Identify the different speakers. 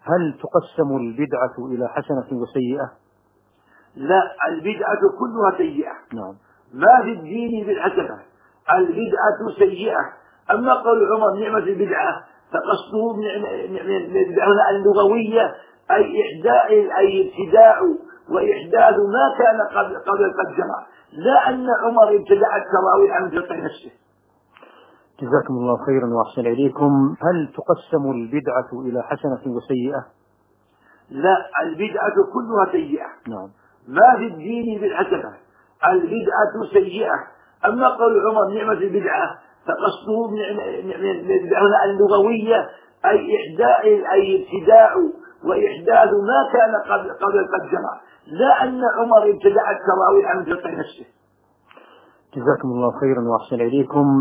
Speaker 1: هل تقسم البدعة إلى حسنة وسيئة؟
Speaker 2: لا، البدعة كلها سيئة.
Speaker 1: نعم.
Speaker 2: ما في الدين بالحسنة، البدعة سيئة. أما قول عمر نعمة البدعة فقصده بالبدعة اللغوية أي ابتداع وإحداث ما كان قبل قد جرى، لا أن عمر ابتدع التراويح عن تلقي نفسه.
Speaker 1: جزاكم الله خيرا وأحسن إليكم. هل تقسم البدعة إلى حسنة وسيئة؟
Speaker 2: لا، البدعة كلها سيئة.
Speaker 1: نعم.
Speaker 2: ما في الدين بالحسنة، البدعة سيئة. أما قول عمر نعمة البدعة فقصده بالبدعة اللغوية أي ابتداع وإحداث ما كان قبل قد جرى، لا أن عمر ابتدع التراويح عن تلقي نفسه.
Speaker 1: جزاكم الله خيرا وأحسن إليكم.